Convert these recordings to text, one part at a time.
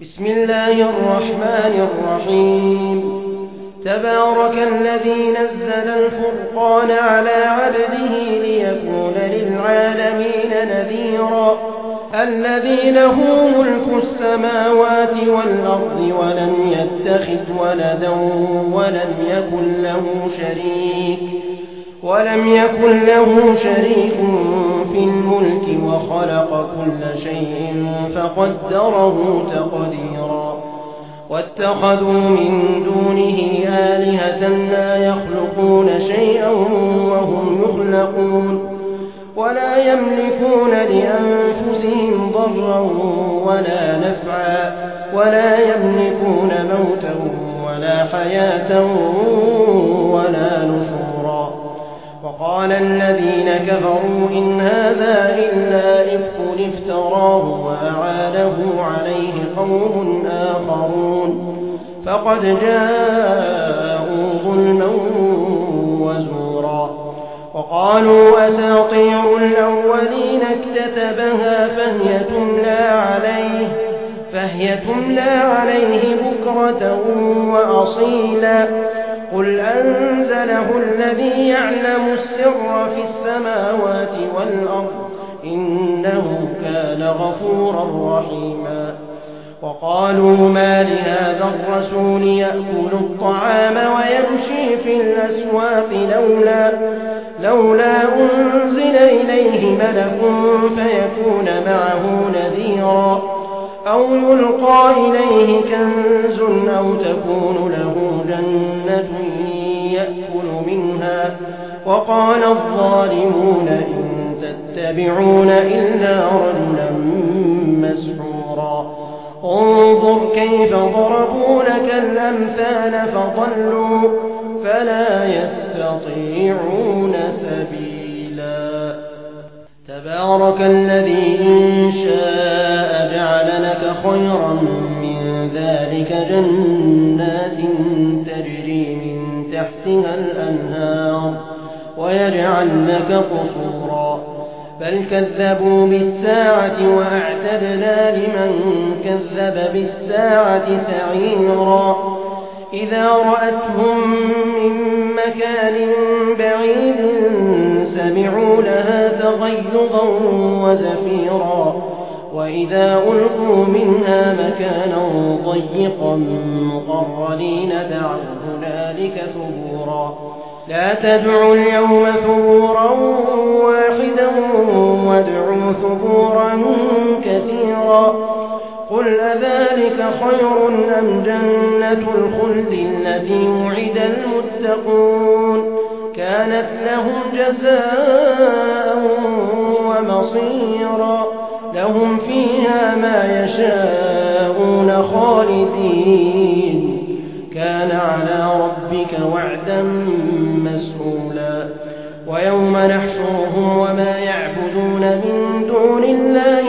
بسم الله الرحمن الرحيم. تبارك الذي نزل الفرقان على عبده ليكون للعالمين نذيرا. الذي له ملك السماوات والأرض ولم يتخذ ولدا ولم يكن له شريك في الملك وخلق كل شيء فقدره تقديرا. واتخذوا من دونه آلهة لا يخلقون شيئا وهم يخلقون ولا يملكون لأنفسهم ضرا ولا نفعا ولا يملكون موتا ولا حياة ولا نشورا. وقال الذين كفروا إن هذا إلا إفك افتراه وأعانه عليه قوم آخرون فقد جاءوا ظلما وزورا. وقالوا أساطير الأولين اكتتبها فهي تملى عليه بكرة وأصيلا. قل أنزله الذي يعلم السر في السماوات والأرض إنه كان غفورا رحيما. وقالوا ما لهذا الرسول يأكل الطعام ويمشي في الأسواق لولا أنزل إليه ملك فيكون معه نذيرا أو يلقى إليه كنز أو تكون له جنة يأكل منها. وقال الظالمون إن تتبعون إلا رجلا مسحورا. انظر كيف ضربوا لك الأمثال فضلوا فلا يستطيعون سبيلا. تبارك الذي إن شاء جعل لك خيرا من ذلك جنات تجري من تحتها الأنهار ويجعل لك قصورا. بل كذبوا بالساعة وأعتدنا لمن كذب بالساعة سعيرا. إذا رأتهم من مكان بعيد سمعوا لها تغيظا وزفيرا. وإذا ألقوا منها مكانا ضيقا مقرنين دعوا هنالك ثبورا. لا تدعوا اليوم ثبورا واحدا وادعوا ثبورا كثيرا. قل أذلك خير أم جنة الخلد التي وعد المتقون كانت لهم جزاء ومصيرا. لهم فيها ما يشاءون خالدين كان على ربك وعدا مسئولا. ويوم نحشرهم وما يعبدون من دون الله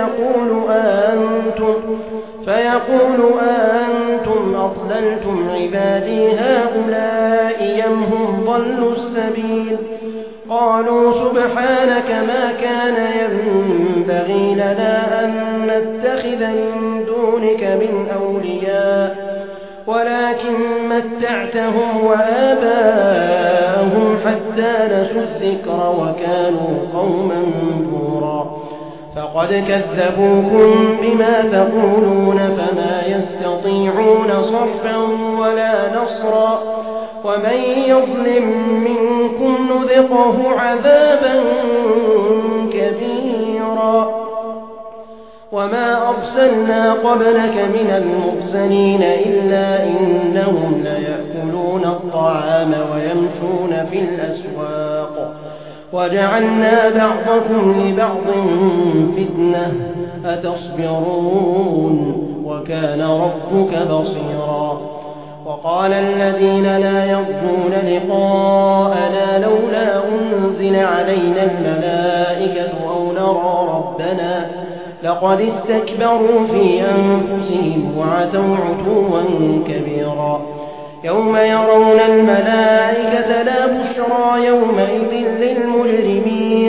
فيقول أنتم أضللتم عبادي هؤلاء أم هم ضلوا السبيل. قالوا سبحانك ما كان ينبغي لنا أن نتخذ من دونك من أولياء ولكن متعتهم وآباءهم حتى نسوا الذكر وكانوا قوما بورا. فقد كذبوكم بما تقولون فما يستطيعون صرفا ولا نصرا. ومن يظلم منكم نذقه عذابا كبيرا. وما أرسلنا قبلك من المرسلين إلا إنهم ليأكلون الطعام ويمشون في الأسواق وجعلنا بعضكم لبعض فتنة أتصبرون وكان ربك بصيرا. وقال الذين لا يرجون لقاءنا لولا أنزل علينا الملائكة أو نرى ربنا لقد استكبروا في أنفسهم وعتوا عتوا كبيرا. يوم يرون الملائكة لا بشرى يومئذ للمجرمين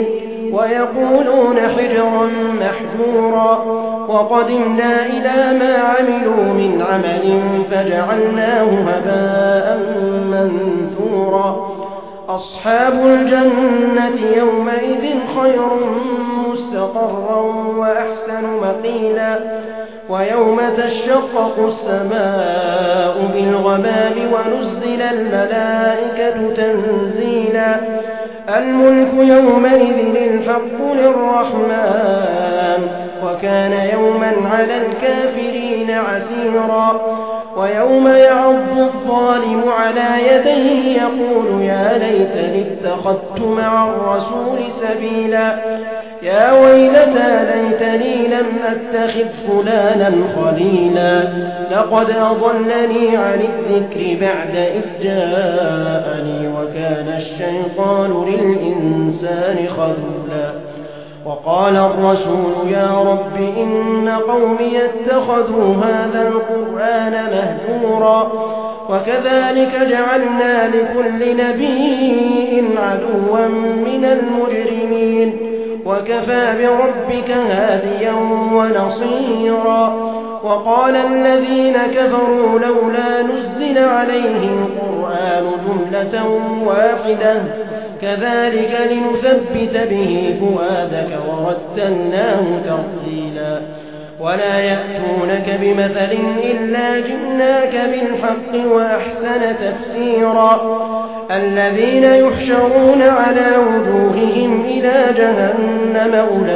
ويقولون حجرا محجورا. وقدمنا إلى ما عملوا عملوا من عمل فجعلناه هباء منثورا أصحاب الجنة يومئذ خير مستقرا وأحسن مقيلا ويوم تشقق السماء بالغمام ونزل الملائكة تنزيلا الملك يومئذ الحق للرحمن وكان يوما على الكافرين عسيرا ويوم يعض الظالم على يديه يقول يا ليتني اتخذت مع الرسول سبيلا يا ويلتى ليتني لم أتخذ فلانا خليلا لقد أضلني عن الذكر بعد إذ جاءني وكان الشيطان للإنسان خذولا وقال الرسول يا رب إن قومي اتخذوا هذا القرآن مهجورا وكذلك جعلنا لكل نبي عدوا من المجرمين وكفى بربك هاديا ونصيرا وقال الذين كفروا لولا نزل عليه القرآن جملة واحدة كذلك لنثبت به فؤادك ورتلناه ترتيلا ولا يأتونك بمثل إلا جئناك بالحق وأحسن تفسيرا الذين يحشرون على وجوههم إلى جهنم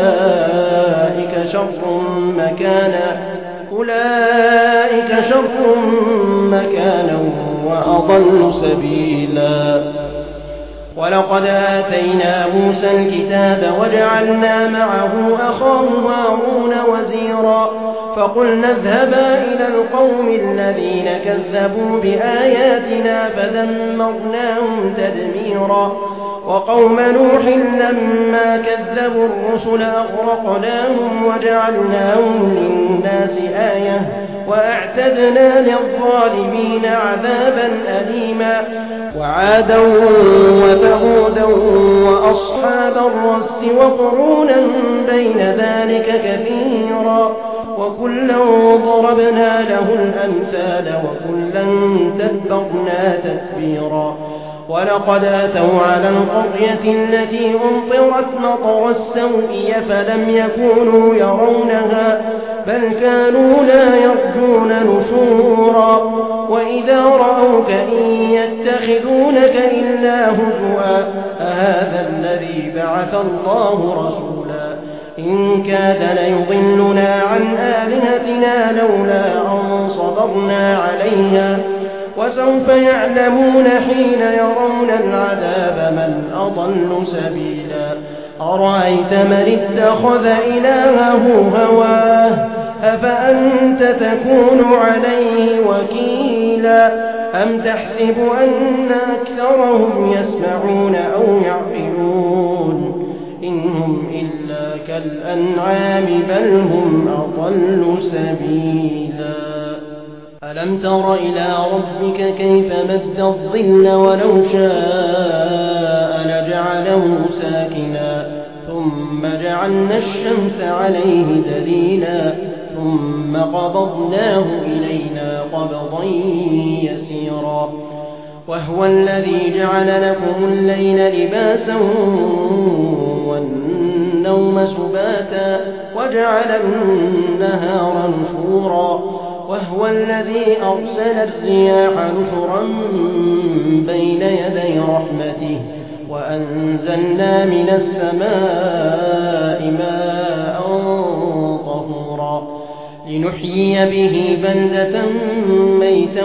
أولئك شر مكانا وأضل سبيلا ولقد آتينا موسى الكتاب وجعلنا معه أخاه هارون وزيرا فقلنا اذهبا إلى القوم الذين كذبوا بآياتنا فدمرناهم تدميرا وقوم نوح لما كذبوا الرسل أغرقناهم وجعلناهم للناس آية وأعتدنا للظالمين عذابا أليما وعادا وثمودا وأصحاب الرس وقرونا بين ذلك كثيرا وكلا ضربنا له الأمثال وكلا تبرنا تتبيرا ولقد أتوا على القرية التي أمطرت مطر السوء فلم يكونوا يرونها بل كانوا لا يرجون نشورا وإذا رأوك إن يتخذونك إلا هزوا أهذا الذي بعث الله رسولا إن كاد ليضلنا عن آلهتنا لولا أن صبرنا عليها وسوف يعلمون حين يرون العذاب من أضل سبيلا أرأيت من اتخذ إلهه هواه أفأنت تكون عليه وكيلا أم تحسب أن أكثرهم يسمعون أو يعقلون إنهم إلا كالأنعام بل هم أضل سبيلا ألم تر إلى ربك كيف مد الظل ولو شاء لجعله ساكنا ثم جعلنا الشمس عليه دليلا ثم قبضناه إلينا قبضا يسيرا وهو الذي جعل لكم الليل لباسا والنوم سباتا وجعل النهار نشورا وهو الذي أرسل الرياح نشرا بين يدي رحمته وأنزلنا من السماء ماء طهورا لنحيي به بلدة ميتا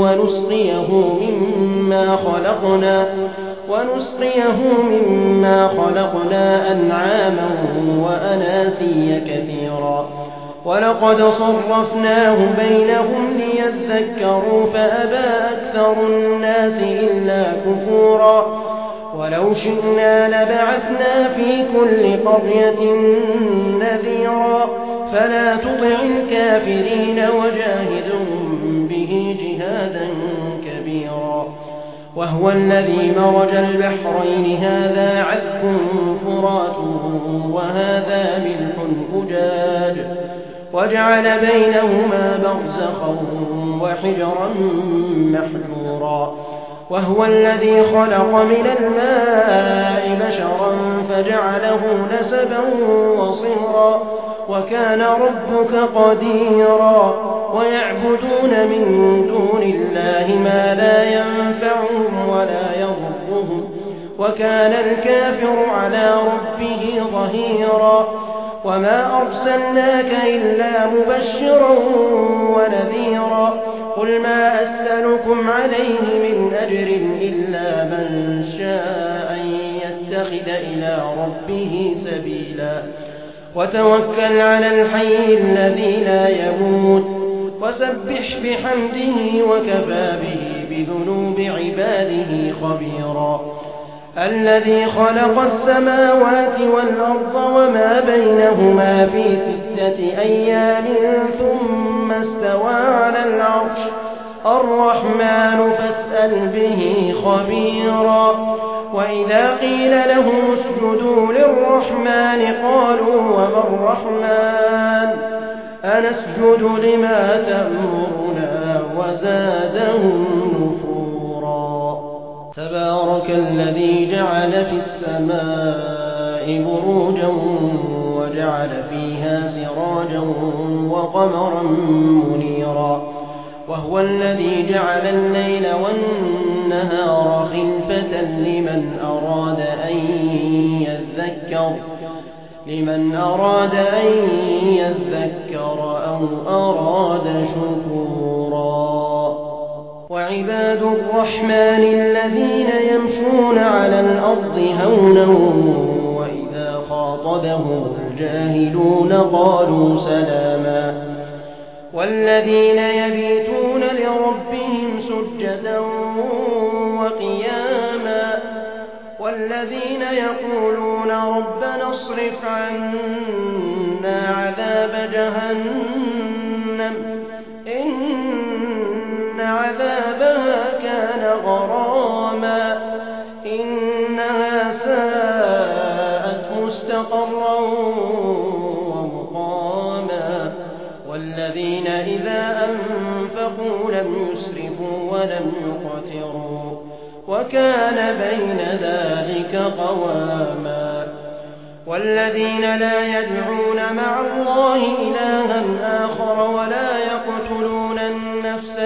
ونسقيه مما خلقنا وأناسيا كثيرا ولقد صرفناه بينهم ليذكروا فأبى أكثر الناس إلا كفورا ولو شئنا لبعثنا في كل قرية نذيرا فلا تطع الكافرين وجاهدهم به جهادا كبيرا وهو الذي مرج البحرين هذا عذب فرات وهذا ملح أجاج وجعل بينهما برزخا وحجرا محجورا وهو الذي خلق من الماء بشرا فجعله نسبا وصهرا وكان ربك قديرا ويعبدون من دون الله ما لا ينفعهم ولا يضرهم وكان الكافر على ربه ظهيرا وما أرسلناك إلا مبشرا ونذيرا قل ما أسألكم عليه من أجر إلا من شاء أن يتخذ إلى ربه سبيلا وتوكل على الحي الذي لا يموت وسبح بحمده وكفى به بذنوب عباده خبيرا الذي خلق السماوات والأرض وما بينهما في 6 أيام ثم استوى على العرش الرحمن فاسأل به خبيرا وإذا قيل لهم اسجدوا للرحمن قالوا وما الرحمن أنسجد لما تأمرنا وزادهم نفورا تبارك الذي جعل في السماء بروجا وجعل فيها سراجا وقمرا منيرا وهو الذي جعل الليل والنهار خلفة لمن أراد أن يذكر أو أراد شكورا وعباد الرحمن الذين يمشون على الأرض هونا وإذا خاطبهم الجاهلون قالوا سلاما والذين يبيتون لربهم سجدا وقياما والذين يقولون ربنا اصرف عنا عذاب جهنم إن عذابها كان غراما إنها ساءت مستقرا ومقاما والذين إذا أنفقوا لم يسرفوا ولم يقتروا وكان بين ذلك قواما والذين لا يدعون مع الله إلها آخر ولا يقتلون النفس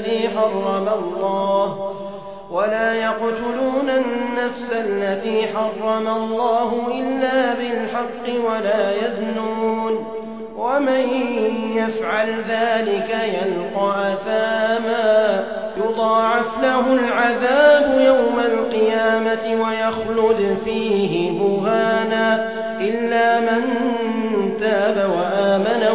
التي حرم الله إلا بالحق ولا يزنون ومن يفعل ذلك يلقى أثاما يضاعف له العذاب يوم القيامة ويخلد فيه مهانا إلا من تاب وآمن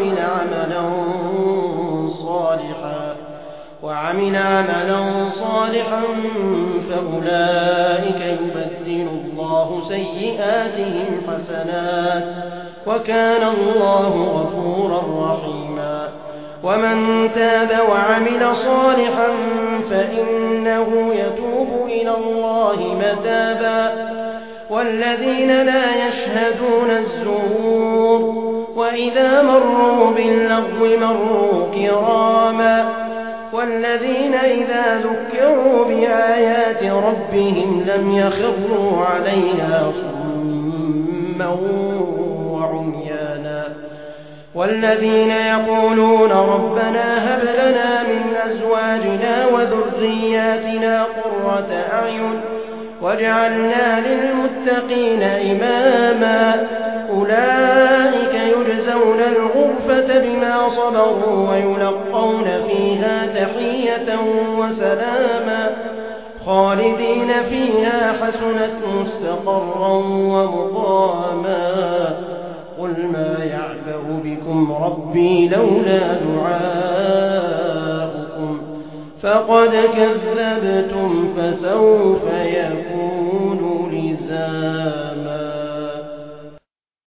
وعمل عملا صالحا فأولئك يبدل الله سيئاتهم حسنات وكان الله غفورا رحيما ومن تاب وعمل صالحا فإنه يتوب إلى الله متابا والذين لا يشهدون الزور وإذا مروا باللغو مروا كراما والذين إذا ذكروا بآيات ربهم لم يخروا عليها صما وعميانا والذين يقولون ربنا هب لنا من أزواجنا وذرياتنا قرة أعين واجعلنا للمتقين إماما أولئك يجزون الغرفة بما صبروا ويلقون فيها تحية وسلاما خالدين فيها حسنت مستقرا ومقاما قل ما يعبأ بكم ربي لولا دعاؤكم فقد كذبتم فسوف يكون لزاما